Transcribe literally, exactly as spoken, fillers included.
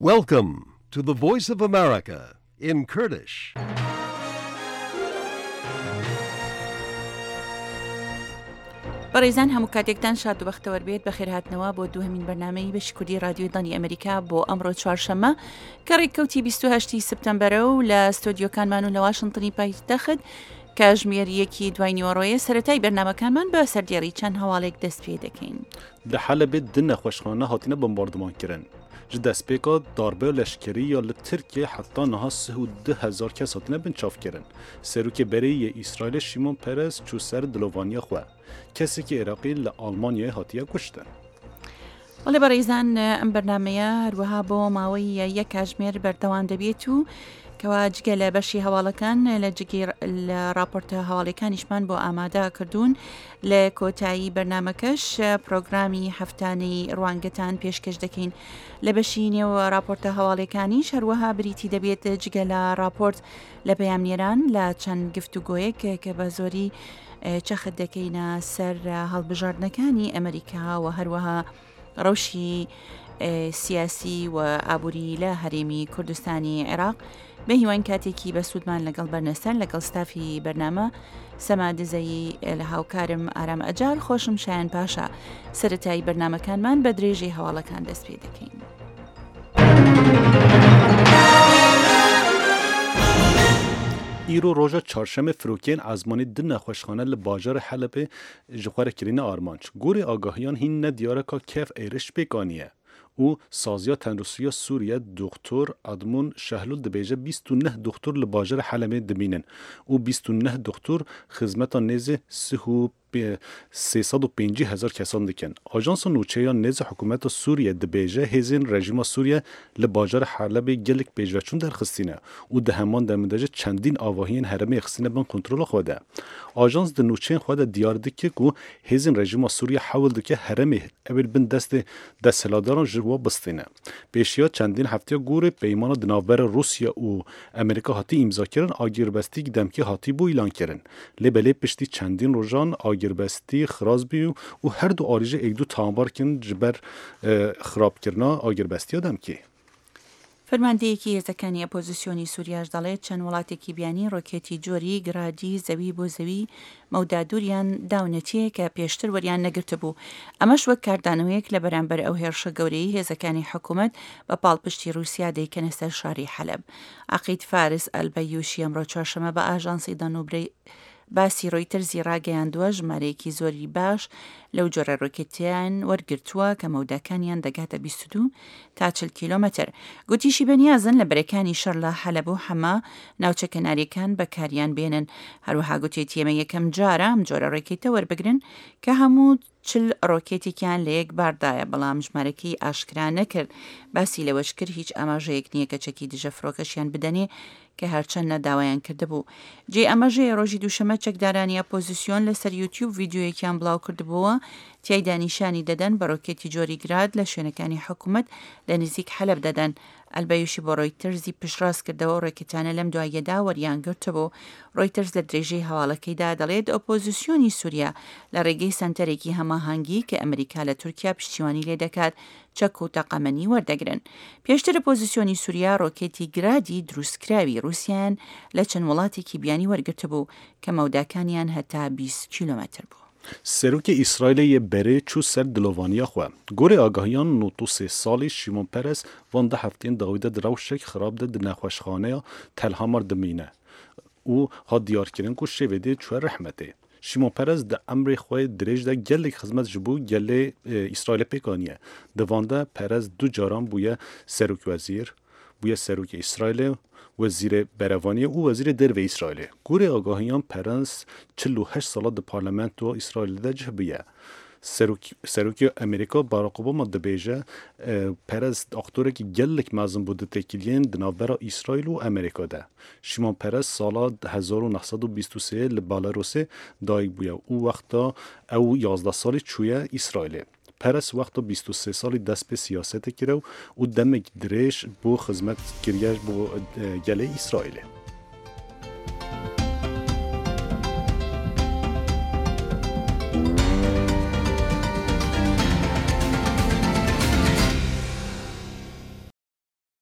Welcome to the Voice of America in Kurdish. بەڕێزان هەموو کاتێکتان شاد و بەختەوەر بێت بە خێرهاتنەوە بۆ دووهەمین بەرنامەی بەشی کوردی رادیۆی دانی ئەمریکا بۆ ئەمڕۆ چوارشەممە کە ڕێککەوتی بیست و هەشت سپتەمبەرە و لە ستۆدیۆکانمان و لە واشنگتنی پایتەخت کاژمێریەکی دوای نیوەڕۆیە سەرەتای بەرنامەکانمان بە سەردێڕی چەند هەواڵێک دەست پێ دەکەین. لە حەلەبێ دو نەخۆشخانە هاتینە بمباردمانکردن. ji destpêka darbe leşkerî ya li Tirkiye heta niha sih û du hezar kes hatine binçavkirin. Serokê berê yê İsraîlê Şimon Peres çû ser dilovaniya xwe. Kesekî Iraqî li Almanyayê hatiye kuştin. وەڵێ بەڕێزان ئەم بەرنامەیە هەروەها بۆ ماوەی یەک کاتژمێر بەردەوام دەبێت و کەوا جگە لە بەشی هەواڵەکان لە جگی لە راپۆرتە هەواڵەکانیشمان بۆ ئامادە کردوون لە کۆتایی بەرنامەکەش پرۆگرامی هەفتانەی ڕوانگەتان پێشکەش دەکەین لە بەشی نێوە راپۆرتە هەواڵەکانیش هەروەها بریتی دەبێت جگە لە راپۆرت لە پەیامنێران لە چەند گفتوگۆیەک کە بە زۆری چەخت دەکەینە سەر هەڵبژاردنەکانی ئەمریکا و هەروەها ڕەوشی سیاسی و ئابووری لە هەرێمی کوردستانی عێراق بە هیوان کاتێکی بە سوودمان لەگەڵ بەرنەسەر لەگەڵ ستافی بەرنامە سەما دزەیی لە هاوکارم ئارام ئەجار خۆشم شایان پاشا سەرەتایی بەرنامەکانمان بە درێژی هەواڵەکان دەست پێ دەکەین. îro roja çarşemê firokên ezmanî di nexweşxane li bajarê Helepê ji xwe re kirîne armanc. Gorê agahiyan hîn ne diyareka kev êriş pêkaniye. û saziya Tenrûsiya Sûriye Doktor Edmund Şehlûl dibêje bîst û neh doktor li bajarê Helepê dibînin û bîst û neh doktor xizmeta nêzê sih û sê sed û pêncî hezar kesan dikin. Ajansa Nûçeya Nêzê Hikûmeta Sûriye dibêje hêzên rejîma Sûriye li bajarê Helepê gelek pêşveçûn derxistîne û di heman demê de jî çendîn avahiyên herêmê xistîne bin kontrola xwe de. Ajans di nûçeyên xwe de diyar dike ku hêzên rejîma Sûriye hewl dike herêmê ew bin destê desthilatdaran ji we bistîne. Pêşiya çendîn hefteya gorê peymana di navbera Rûsya û Amerîka hatî îmzakirin agîrbestî demkî hatî bû îlan kirin. Lê belê piştî çendîn rojan agîrbestî xiraz bî û her du arîjê êkdû tambar kirin ji ber xirabkirina agîrbestiya demkî. فەرماندەیەکی هێزەکانی ئەپۆزیسیۆنی سووریاش دەڵێت چەند وڵاتێکی بیانی ڕۆکێتی جۆری گرادی زەوی بۆ زەوی مەودادوریان داونەتیە کە پێشتر وەریان نەگرتە بوو. ئەمەش وەک کاردانەوەیەک لە بەرامبەر ئەو هێرشە گەورەی هێزەکانی حکوومەت بە پاڵپشتی رووسیا دەیکەنە سەر شاری حەلەب. عەقید فارس ئەلبەیوشی ئەمڕۆ چوارشەممە بە ئاژانسی دانوبرەی باسی ڕۆیترزی ڕاگەیاندووە ژمارەیەکی زۆری باش لەو جۆرە ڕۆکێتیان وەرگرتووە کە مەوداکانیان دەگاتە بیست و دوو تا چل کیلۆمەتر. گوتیشی بەنیازن لە بەرەکانی شەڕ لە حەلەب و حەما ناوچە کەناریەکان بەکاریان بێنن. هەروەها گوتێتی ئێمە یەکەم جارە ئەم جۆرە ڕێکێتە وەربگرن کە هەموو چل ڕۆکێتێکیان لە یەک باردایە بەڵام ژمارەکەی ئاشکرا نەکرد. باسی لەوەش کرد هیچ ئاماژەیەک نییە کە چەکی دژە فڕۆکەشیان بدەنێ کە هەرچەند نەداوایان کردبوو. جێ ئەمەژەیە ڕۆژی دووشەمە چەکدارانی ئەپۆزیسیۆن لەسەر یوتیوب ڤیددیۆیەکیان بڵاو کردبووە تیایدا نیشانی دەدەن بە ڕۆکێتی جۆری گراد لە شوێنەکانی حکوومەت لە نزیک حەلەب دەدەن. ئەلبەیوشی بۆ ڕۆیترزی پشتڕاست کردەوە ڕێکێتانە لەم دوایەدا وەریان گرتبوو. ڕۆیترز لە درێژەی هەواڵەکەیدا دەڵێت ئۆپۆزیسیۆنی سووریا لە ڕێگەی سنتەرێکی هەماهەنگی کە ئەمریکا لە تورکیا پشتیوانی لێ دەکات چەک و تەقەمەنی وەردەگرن. پێشتر ئۆپۆزیسیۆنی سووریا ڕۆکێتی گرادی دروستکراوی رووسیان لە چەند وڵاتێکی بیانی وەرگرتە بوو کە مەوداکانیان هەتا بیست کیلۆمەتر بوو. Serokê İsraîlê yê berê çû ser dilovaniya xwe. Gorê agahiyan nû û sê salî Şimon Peres van de hefteyên dawî de di rewşek xirab de di nexweşxaneya Telhamar dimîne û hat diyarkirin ku şêvê dê çûye rehmetê. Şimon Peres di emrê xwe dirêj de gelek xizmet ji bo gelê İsraîlê pêkaniye. Di van de Peres du caran bûye serokwezîr, bûye serokê İsraîlê وزیر برهوانی و وزیر derve İsrailê. Gorê agahiyan Peres çil û heşt sala di parlamentoya İsraîlê de cihbiye. Serokê Amerîka Barack Obama dibêje Peres aktorekî gelek mezin bû di têkiliyên di navbera İsraîl û Amerîka de. Şimon Peres sala hezar û neh sed û bîst û sêyê li Belarusê dayîk bûye û wexta ew yazdeh salî çûye İsraîlê. Peres wexta bîst û sê salî dest pê siyasetê kiriw û demek dirêj bû xizmet kiriye bo gelê İsraîlê.